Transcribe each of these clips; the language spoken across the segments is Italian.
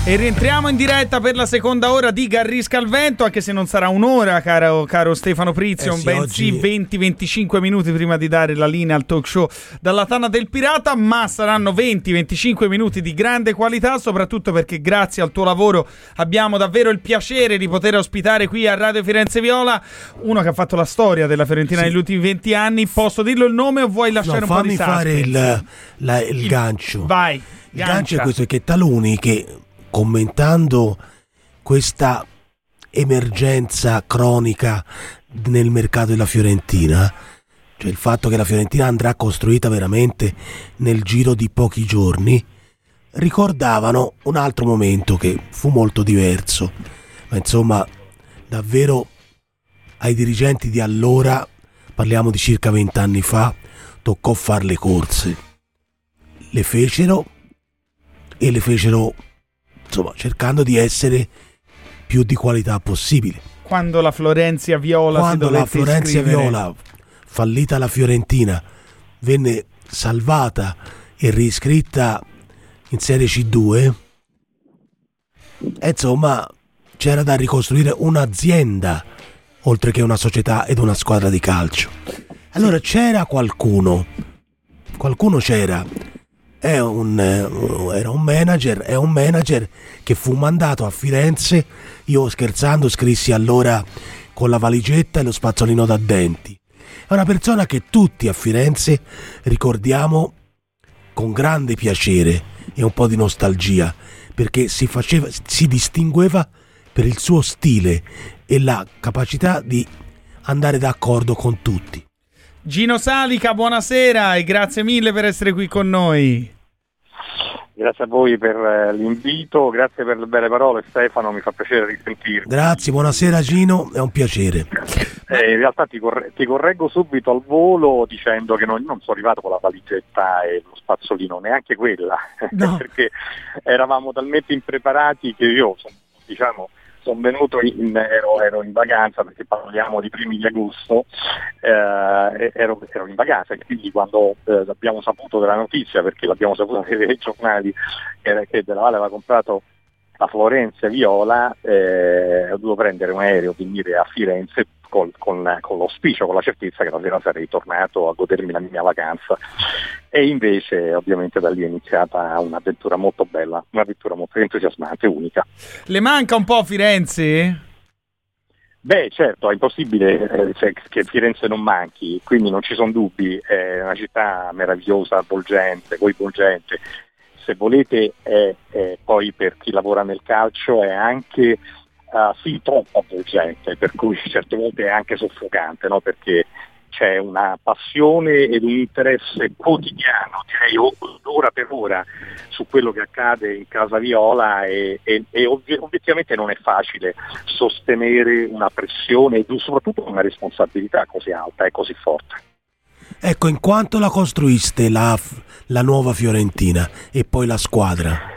E rientriamo in diretta per la seconda ora di Garrisca al Vento, anche se non sarà un'ora, caro Stefano Prizio, bensì 20-25 minuti prima di dare la linea al talk show dalla Tana del Pirata, ma saranno 20-25 minuti di grande qualità, soprattutto perché grazie al tuo lavoro abbiamo davvero il piacere di poter ospitare qui a Radio Firenze Viola uno che ha fatto la storia della Fiorentina negli ultimi 20 anni. Posso dirlo il nome o vuoi lasciare un po' di suspense? Fammi fare il gancio. Vai, il gancio è questo, che taluni che commentando questa emergenza cronica nel mercato della Fiorentina, cioè il fatto che la Fiorentina andrà costruita veramente nel giro di pochi giorni, ricordavano un altro momento che fu molto diverso, ma insomma davvero ai dirigenti di allora, parliamo di circa 20 anni fa, toccò fare le corse. Le fecero insomma cercando di essere più di qualità possibile. Quando la Florentia Viola fallita la Fiorentina, venne salvata e riscritta in Serie C2, e insomma c'era da ricostruire un'azienda oltre che una società ed una squadra di calcio. Allora c'era qualcuno c'era. Era un manager che fu mandato a Firenze. Io scherzando scrissi allora con la valigetta e lo spazzolino da denti. È una persona che tutti a Firenze ricordiamo con grande piacere e un po' di nostalgia, perché si distingueva per il suo stile e la capacità di andare d'accordo con tutti. Gino Salica, buonasera e grazie mille per essere qui con noi. Grazie a voi per l'invito, grazie per le belle parole Stefano, mi fa piacere risentirti. Grazie, buonasera Gino, è un piacere. In realtà ti correggo subito al volo dicendo che non sono arrivato con la valigetta e lo spazzolino, neanche quella, no. Perché eravamo talmente impreparati che io sono venuto ero in vacanza, perché parliamo di primi di agosto, ero in vacanza, e quindi quando abbiamo saputo della notizia, perché l'abbiamo saputo nei giornali, che Della Valle aveva comprato la Florentia Viola, ho dovuto prendere un aereo, venire a Firenze con l'auspicio, con la certezza che la sera sarei tornato a godermi la mia vacanza, e invece ovviamente da lì è iniziata un'avventura molto bella, un'avventura molto entusiasmante, unica. Le manca un po' Firenze? Beh, certo, è impossibile che Firenze non manchi, quindi non ci sono dubbi, è una città meravigliosa, avvolgente, coinvolgente. Se volete, poi per chi lavora nel calcio è anche sì, troppo avvolgente, per cui certe volte è anche soffocante, no? Perché c'è una passione ed un interesse quotidiano, direi ora per ora, su quello che accade in Casa Viola, e obiettivamente non è facile sostenere una pressione e soprattutto una responsabilità così alta e così forte. Ecco, in quanto la costruiste la nuova Fiorentina e poi la squadra?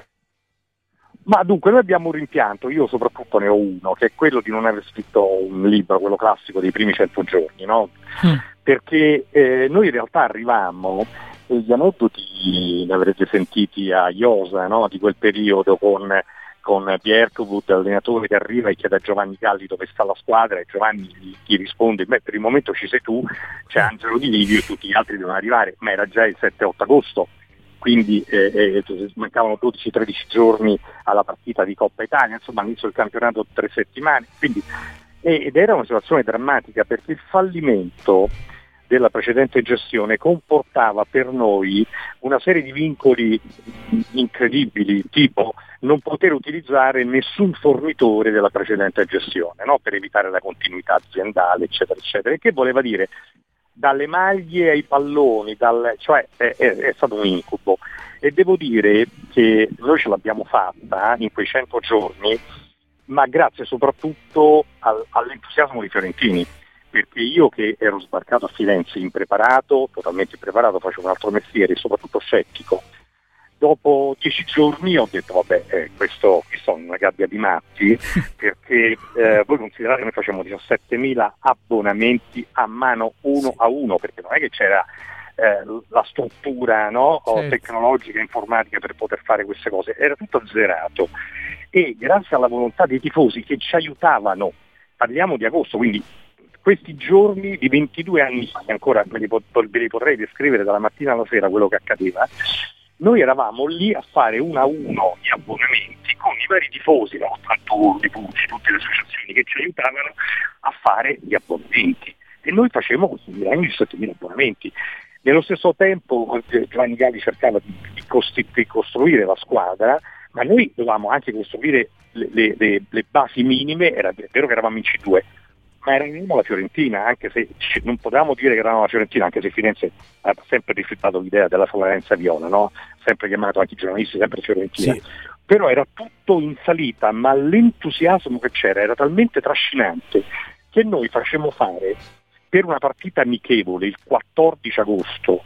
Ma dunque noi abbiamo un rimpianto, io soprattutto ne ho uno, che è quello di non aver scritto un libro, quello classico dei primi 100 giorni, no? Perché noi in realtà arrivammo, e gli aneddoti li avrete sentiti a Iosa, no? Di quel periodo con Bjerkwood, allenatore, che arriva e chiede a Giovanni Galli dove sta la squadra, e Giovanni gli risponde: beh, per il momento ci sei tu, c'è Angelo Di Livio e tutti gli altri devono arrivare, ma era già il 7-8 agosto. Quindi mancavano 12-13 giorni alla partita di Coppa Italia, insomma all'inizio del campionato 3 settimane, quindi, ed era una situazione drammatica, perché il fallimento della precedente gestione comportava per noi una serie di vincoli incredibili, tipo non poter utilizzare nessun fornitore della precedente gestione, no? Per evitare la continuità aziendale, eccetera, eccetera, che voleva dire dalle maglie ai palloni, cioè è stato un incubo, e devo dire che noi ce l'abbiamo fatta in quei 100 giorni, ma grazie soprattutto all'entusiasmo dei fiorentini, perché io che ero sbarcato a Firenze impreparato, totalmente impreparato, facevo un altro mestiere e soprattutto scettico, dopo 10 giorni ho detto vabbè, questo è una gabbia di matti, perché voi considerate che noi facciamo 17.000 abbonamenti a mano uno a uno, perché non è che c'era la struttura, no? Certo, tecnologica, informatica per poter fare queste cose, era tutto azzerato, e grazie alla volontà dei tifosi che ci aiutavano, parliamo di agosto, quindi questi giorni di 22 anni fa, ancora ve li potrei descrivere dalla mattina alla sera quello che accadeva, noi eravamo lì a fare 1 a 1 gli abbonamenti con i vari tifosi, no? Fattori, Pucci, tutte le associazioni che ci aiutavano a fare gli abbonamenti, e noi facevamo questi 7.000 abbonamenti. Nello stesso tempo Giovanni Galli cercava di costruire la squadra, ma noi dovevamo anche costruire le basi minime. Era vero che eravamo in C2, ma eravamo la Fiorentina, anche se non potevamo dire che eravamo la Fiorentina, anche se Firenze ha sempre rifiutato l'idea della Florenza Viola, no? Sempre chiamato anche i giornalisti, sempre Fiorentina. Sì. Però era tutto in salita, ma l'entusiasmo che c'era era talmente trascinante che noi facemmo fare per una partita amichevole il 14 agosto,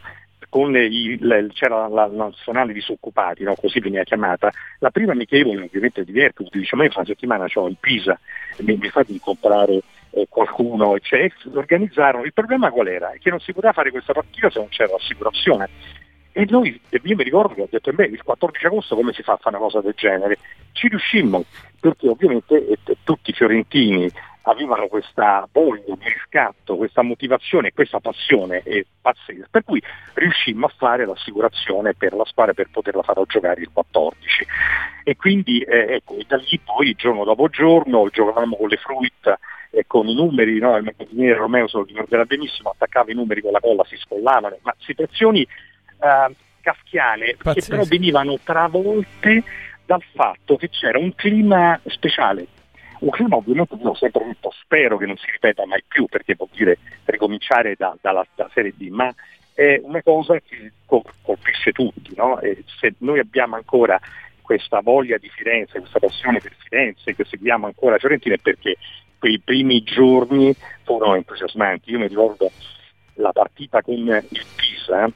c'era la nazionale disoccupati, no? Così veniva chiamata, la prima amichevole ovviamente diversa, dice ma io fra una settimana ho il Pisa, mi fate incontrare qualcuno, e organizzarono. Il problema qual era? È che non si poteva fare questa partita se non c'era l'assicurazione, e noi, io mi ricordo che ho detto il 14 agosto come si fa a fare una cosa del genere? Ci riuscimmo, perché ovviamente tutti i fiorentini avevano questa voglia di riscatto, questa motivazione, questa passione pazzesca, per cui riuscimmo a fare l'assicurazione per la squadra per poterla fare giocare il 14. E quindi ecco, da lì poi giorno dopo giorno giocavamo con le fruit, con i numeri, no? Il magazziniere Romeo se lo ricorderà benissimo, attaccava i numeri con la colla, si scollavano, ma situazioni kafkiane, che però venivano travolte dal fatto che c'era un clima speciale. Un clima ovviamente, io ho sempre detto, spero che non si ripeta mai più, perché vuol dire ricominciare dalla Serie D, ma è una cosa che colpisce tutti, no? E se noi abbiamo ancora questa voglia di Firenze, questa passione per Firenze, che seguiamo ancora Fiorentina, è perché quei primi giorni furono entusiasmanti. Io mi ricordo la partita con il Pisa,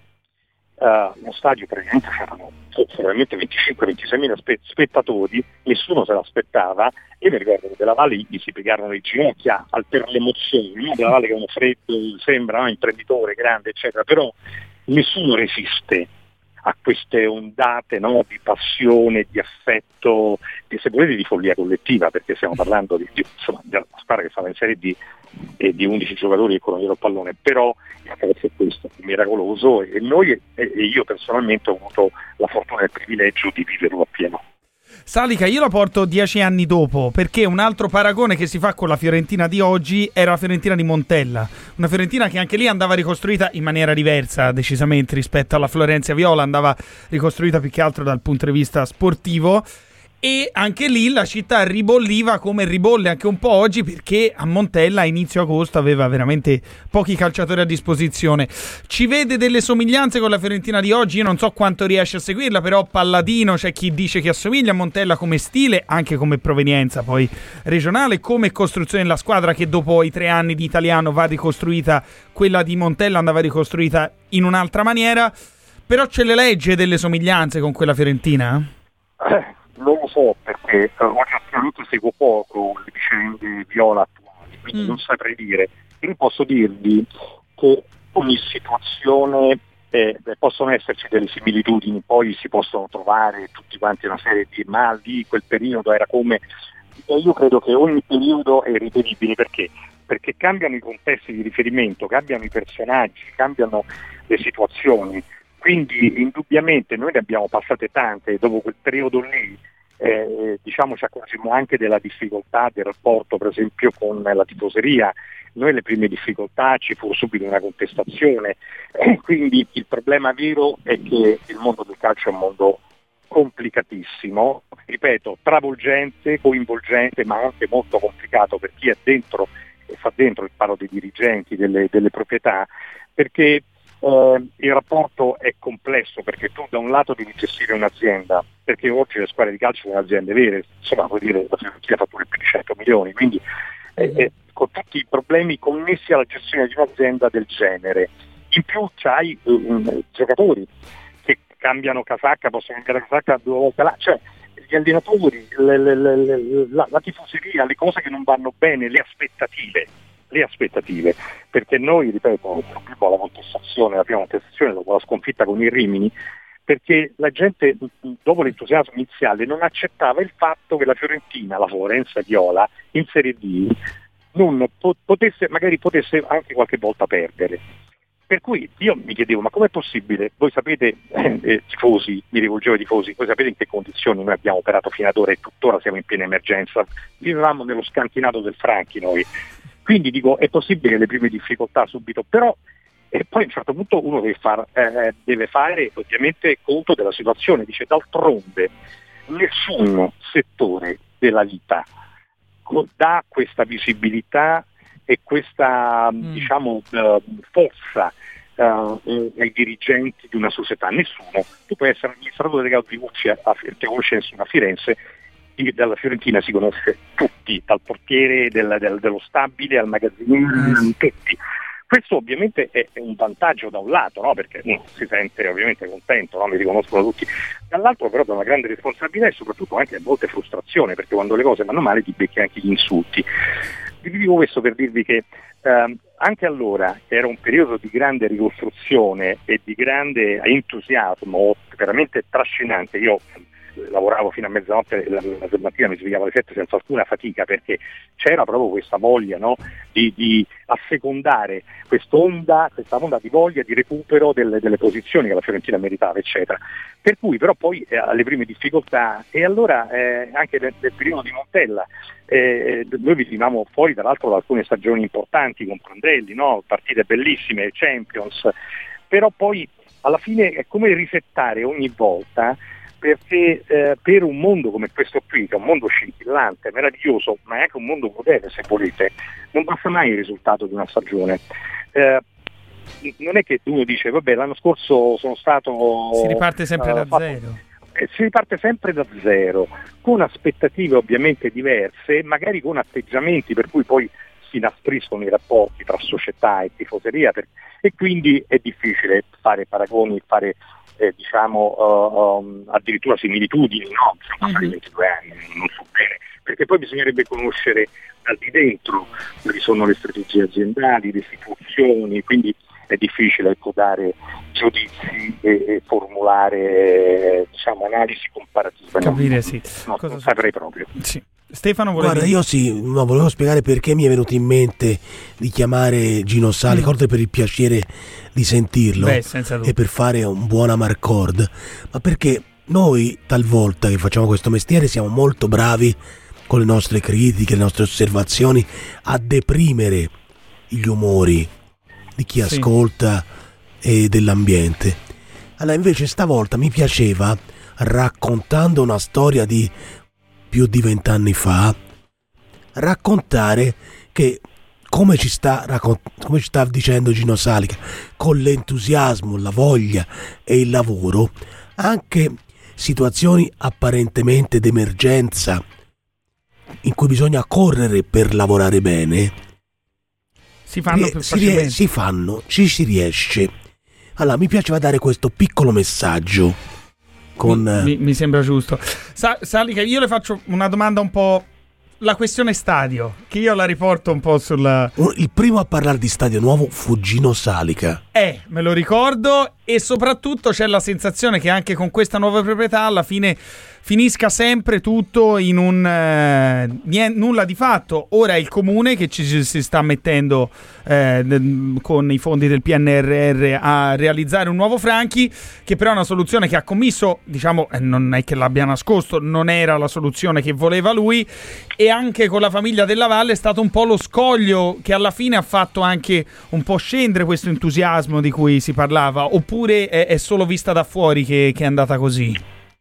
uno stadio praticamente c'erano probabilmente 25-26 mila spettatori, nessuno se l'aspettava, e mi ricordo che Della Valle gli si piegarono le ginocchia per l'emozione, no? Della Valle che è uno freddo, sembra imprenditore grande eccetera, però nessuno resiste a queste ondate, no? Di passione, di affetto, se volete di follia collettiva, perché stiamo parlando di una squadra che stava in Serie D e di 11 giocatori che corrono il pallone, però attraverso questo è miracoloso, e noi e io personalmente ho avuto la fortuna e il privilegio di viverlo appieno. Salica, io la porto 10 anni dopo, perché un altro paragone che si fa con la Fiorentina di oggi era la Fiorentina di Montella, una Fiorentina che anche lì andava ricostruita in maniera diversa decisamente rispetto alla Florenza Viola, andava ricostruita più che altro dal punto di vista sportivo, e anche lì la città ribolliva come ribolle anche un po' oggi, perché a Montella a inizio agosto aveva veramente pochi calciatori a disposizione. Ci vede delle somiglianze con la Fiorentina di oggi? Io non so quanto riesce a seguirla, però Palladino c'è chi dice che assomiglia a Montella come stile, anche come provenienza poi regionale, come costruzione della squadra, che dopo i 3 anni di italiano va ricostruita. Quella di Montella andava ricostruita in un'altra maniera, però ce le legge delle somiglianze con quella fiorentina? Non lo so, perché oggettivamente seguo poco le vicende Viola attuali, quindi non saprei dire. Io posso dirvi che ogni situazione possono esserci delle similitudini, poi si possono trovare tutti quanti una serie di ma lì quel periodo era come. E io credo che ogni periodo è ripetibile, perché cambiano i contesti di riferimento, cambiano i personaggi, cambiano le situazioni. Quindi indubbiamente noi ne abbiamo passate tante, dopo quel periodo lì ci accorgemmo anche della difficoltà del rapporto per esempio con la tifoseria. Noi le prime difficoltà ci fu subito una contestazione, quindi il problema vero è che il mondo del calcio è un mondo complicatissimo, ripeto, travolgente, coinvolgente, ma anche molto complicato per chi è dentro e fa dentro, parlo dei dirigenti, delle proprietà, perché il rapporto è complesso, perché tu da un lato devi gestire un'azienda, perché oggi le squadre di calcio sono aziende vere, insomma vuol dire la Fiorentina fa pure più di 100 milioni, quindi con tutti i problemi connessi alla gestione di un'azienda del genere. In più c'hai giocatori che cambiano casacca, possono cambiare casacca 2 volte là, cioè gli allenatori, la tifoseria, le cose che non vanno bene, le aspettative, perché noi, ripeto, la prima contestazione dopo la sconfitta con il Rimini, perché la gente dopo l'entusiasmo iniziale non accettava il fatto che la Fiorentina, la Florenza Viola, in Serie D non potesse anche qualche volta perdere. Per cui io mi chiedevo, ma com'è possibile? Voi sapete, tifosi, mi rivolgevo ai tifosi, voi sapete in che condizioni noi abbiamo operato fino ad ora e tuttora siamo in piena emergenza? Vivevamo nello scantinato del Franchi noi. Quindi dico, è possibile le prime difficoltà subito, però e poi a un certo punto uno deve fare ovviamente conto della situazione, dice d'altronde nessun settore della vita dà questa visibilità e questa forza ai dirigenti di una società, nessuno. Tu puoi essere amministratore delegato di Gucci, ti conosce nessuno a Firenze, dalla Fiorentina si conosce tutti, dal portiere dello stabile al magazziniere, tutti. Questo ovviamente è un vantaggio da un lato, no? Perché uno si sente ovviamente contento, no? Mi riconoscono tutti. Dall'altro però da una grande responsabilità e soprattutto anche a volte frustrazione, perché quando le cose vanno male ti becchi anche gli insulti. Vi dico questo per dirvi che anche allora era un periodo di grande ricostruzione e di grande entusiasmo, veramente trascinante. Io lavoravo fino a mezzanotte, la mattina mi svegliavo alle 7 senza alcuna fatica, perché c'era proprio questa voglia, no, di assecondare questa onda di voglia di recupero delle posizioni che la Fiorentina meritava, eccetera. Per cui però poi alle prime difficoltà, e allora anche nel periodo di Montella noi venivamo fuori tra l'altro da alcune stagioni importanti con Prandelli, no? Partite bellissime, Champions, però poi alla fine è come risettare ogni volta, perché per un mondo come questo qui, che è un mondo scintillante, meraviglioso, ma è anche un mondo crudele se volete, non basta mai il risultato di una stagione. Non è che uno dice vabbè l'anno scorso sono stato... Si riparte sempre da zero. Si riparte sempre da zero, con aspettative ovviamente diverse, magari con atteggiamenti per cui poi si inaspriscono i rapporti tra società e tifoseria, e quindi è difficile fare paragoni, fare addirittura similitudini, no? Sono passati 22 anni, non so bene, perché poi bisognerebbe conoscere al di dentro quali sono le strategie aziendali, le istituzioni, quindi è difficile dare giudizi e formulare analisi comparative. Capire, no? Sì. Non saprei proprio. Sì. Stefano, guarda, io volevo spiegare perché mi è venuto in mente di chiamare Gino Salica, oltre per il piacere di sentirlo e per fare un buon amarcord, ma perché noi talvolta che facciamo questo mestiere siamo molto bravi con le nostre critiche, le nostre osservazioni a deprimere gli umori di chi ascolta e dell'ambiente. Allora invece stavolta mi piaceva, raccontando una storia di più di 20 anni fa, raccontare che come ci sta dicendo Gino Salica, con l'entusiasmo, la voglia e il lavoro, anche situazioni apparentemente d'emergenza in cui bisogna correre per lavorare bene, si fanno più facilmente. Ci si riesce. Allora mi piaceva dare questo piccolo messaggio. Mi sembra giusto. Salica, io le faccio una domanda un po'. La questione stadio, che io la riporto un po' sulla... Il primo a parlare di stadio nuovo fu Gino Salica. Me lo ricordo, e soprattutto c'è la sensazione che anche con questa nuova proprietà alla fine finisca sempre tutto in un nulla di fatto. Ora è il comune che ci si sta mettendo con i fondi del PNRR a realizzare un nuovo Franchi, che però è una soluzione che ha commesso, non è che l'abbia nascosto, non era la soluzione che voleva lui, e anche con la famiglia Della Valle è stato un po' lo scoglio che alla fine ha fatto anche un po' scendere questo entusiasmo di cui si parlava, oppure è solo vista da fuori che è andata così?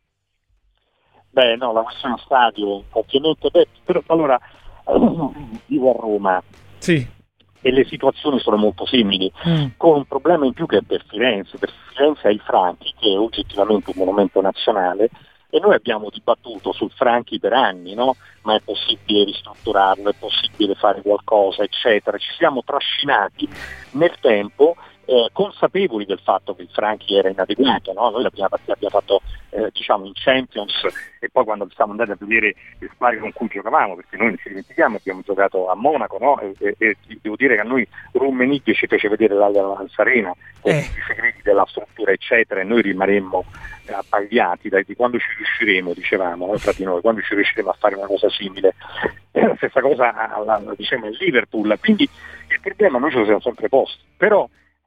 Beh, no, la questione stadio, ovviamente, però allora vivo a Roma. Sì. E le situazioni sono molto simili, con un problema in più che è per Firenze. Per Firenze è il Franchi, che è oggettivamente un monumento nazionale, e noi abbiamo dibattuto sul Franchi per anni, no? Ma è possibile ristrutturarlo, è possibile fare qualcosa, eccetera. Ci siamo trascinati nel tempo consapevoli del fatto che il Franchi era inadeguato, no? Noi la prima partita abbiamo fatto in Champions, e poi quando siamo andati a vedere le squadre con cui giocavamo, perché noi non ci dimentichiamo, abbiamo giocato a Monaco, no? E devo dire che a noi Rummenigge ci fece vedere l'Allianz Arena con i segreti della struttura eccetera, e noi rimaremmo abbagliati di quando ci riusciremo, dicevamo tra di noi, quando ci riusciremo a fare una cosa simile. La stessa cosa diciamo a Liverpool, quindi il problema noi ce lo siamo sempre posti, però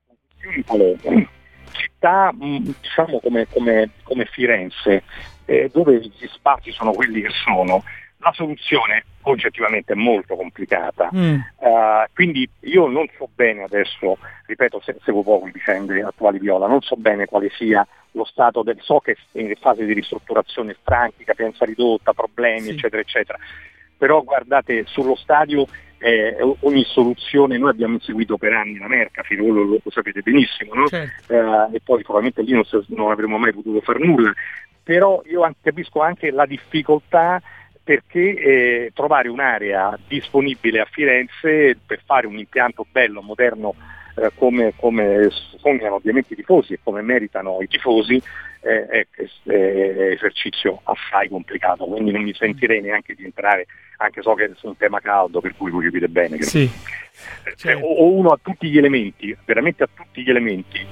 città diciamo come Firenze, dove gli spazi sono quelli che sono, la soluzione oggettivamente è molto complicata. Quindi io non so bene adesso, ripeto, seguo poco le vicende attuali Viola, non so bene quale sia lo stato so che è in fase di ristrutturazione Franchi, capienza ridotta, problemi eccetera eccetera, però guardate, sullo stadio ogni soluzione, noi abbiamo seguito per anni la Mercafil, lo sapete benissimo, no? Certo. E poi probabilmente lì non avremmo mai potuto fare nulla, però io capisco anche la difficoltà, perché trovare un'area disponibile a Firenze per fare un impianto bello, moderno, come sognano ovviamente i tifosi e come meritano i tifosi, è esercizio assai complicato, quindi non mi sentirei neanche di entrare, anche so che è un tema caldo, per cui voi capite bene che certo. O uno ha tutti gli elementi, veramente ha tutti gli elementi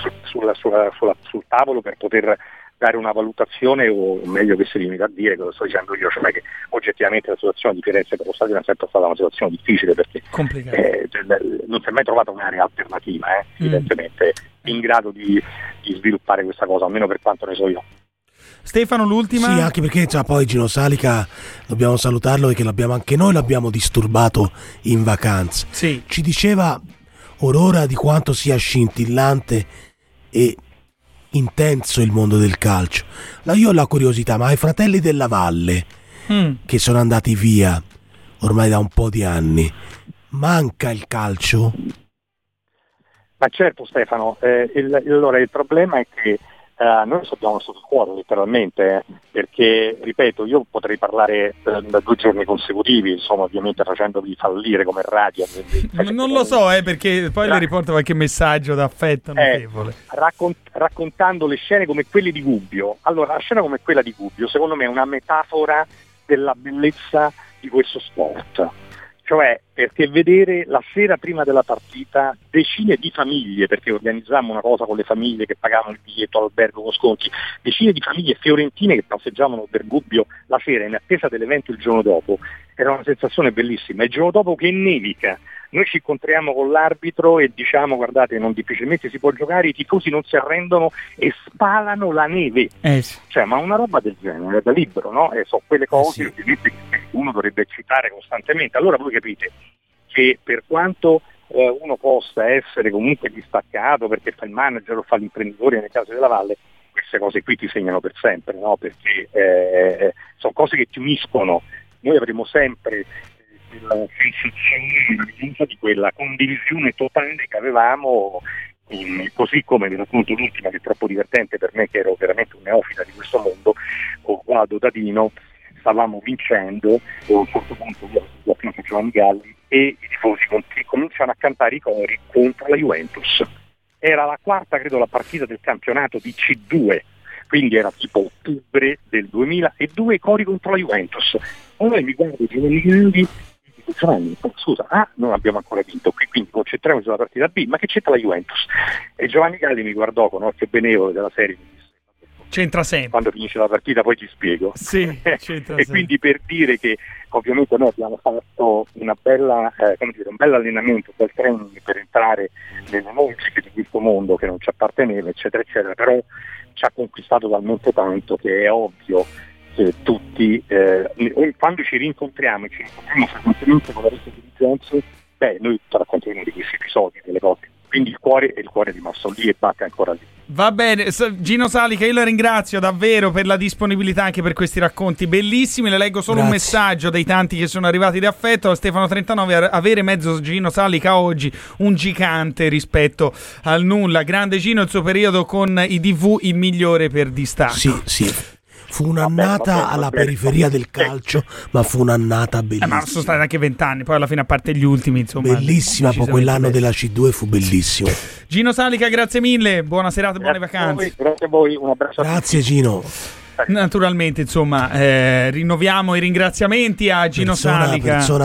sul tavolo per poter dare una valutazione, o meglio che si limita a dire, che lo sto dicendo io, cioè che oggettivamente la situazione di Firenze per lo stadio è sempre stata una situazione difficile, perché non si è mai trovata un'area alternativa evidentemente in grado di sviluppare questa cosa, almeno per quanto ne so io. Stefano, l'ultima? Sì, anche perché poi Gino Salica dobbiamo salutarlo, perché anche noi l'abbiamo disturbato in vacanza. Sì. Ci diceva Aurora di quanto sia scintillante e intenso il mondo del calcio. Io ho la curiosità, ma ai Fratelli della Valle che sono andati via ormai da un po' di anni, manca il calcio? Ma certo Stefano, allora il problema è che noi abbiamo sotto scuola letteralmente, perché ripeto, io potrei parlare da 2 giorni consecutivi, insomma, ovviamente facendovi fallire come radio. Non lo so, perché poi le riporto qualche messaggio d'affetto notevole. Raccontando le scene come quelle di Gubbio. Allora, la scena come quella di Gubbio secondo me è una metafora della bellezza di questo sport. Cioè, perché vedere la sera prima della partita decine di famiglie, perché organizzammo una cosa con le famiglie che pagavano il biglietto all'albergo con sconti, decine di famiglie fiorentine che passeggiavano per Gubbio la sera in attesa dell'evento il giorno dopo, era una sensazione bellissima. Il giorno dopo che nevica, noi ci incontriamo con l'arbitro e diciamo: guardate, non difficilmente si può giocare, i tifosi non si arrendono e spalano la neve. Cioè, ma una roba del genere è da libro, no? E sono quelle cose ovviamente che uno dovrebbe citare costantemente. Allora voi capite che per quanto uno possa essere comunque distaccato perché fa il manager o fa l'imprenditore nel caso della Valle, queste cose qui ti segnano per sempre, no? Perché sono cose che ti uniscono. Noi avremo sempre la sensazione di quella condivisione totale che avevamo, così come vi racconto l'ultima, che è troppo divertente per me, che ero veramente un neofita di questo mondo, con Guado Dadino. Stavamo vincendo, a un certo punto io appunto Giovanni Galli e i tifosi cominciano a cantare i cori contro la Juventus. Era la quarta, credo, la partita del campionato di C2, quindi era tipo ottobre del 2002, cori contro la Juventus. Allora mi guardo Giovanni Galli e dico: Giovanni, scusa, non abbiamo ancora vinto, quindi concentriamoci sulla partita B, ma che c'entra la Juventus? E Giovanni Galli mi guardò con occhio benevolo della serie, c'entra sempre. Quando finisce la partita poi ti spiego. Sì, e quindi per dire che ovviamente noi abbiamo fatto una bella, un bel allenamento, un bel training per entrare nelle logiche di questo mondo che non ci apparteneva, eccetera, eccetera, però ci ha conquistato talmente tanto che è ovvio che tutti, quando ci rincontriamo frequentemente con la rete di Vincenzo, noi raccontiamo di questi episodi, delle cose. Quindi il cuore è rimasto lì e batte ancora lì. Va bene, Gino Salica, io la ringrazio davvero per la disponibilità anche per questi racconti bellissimi. Le leggo solo un messaggio dei tanti che sono arrivati di affetto. Stefano 39, avere mezzo Gino Salica oggi un gigante rispetto al nulla. Grande Gino, il suo periodo con i DV il migliore per distacco. Sì. fu un'annata alla periferia del calcio, ma fu un'annata bellissima. Ma sono stati anche 20 anni, poi alla fine, a parte gli ultimi, insomma. Bellissima, poi quell'anno della C2 fu bellissimo. Gino Salica, grazie mille, buona serata, buone vacanze. Grazie a voi, un abbraccio. Grazie Gino. Naturalmente, insomma, rinnoviamo i ringraziamenti a Gino Salica.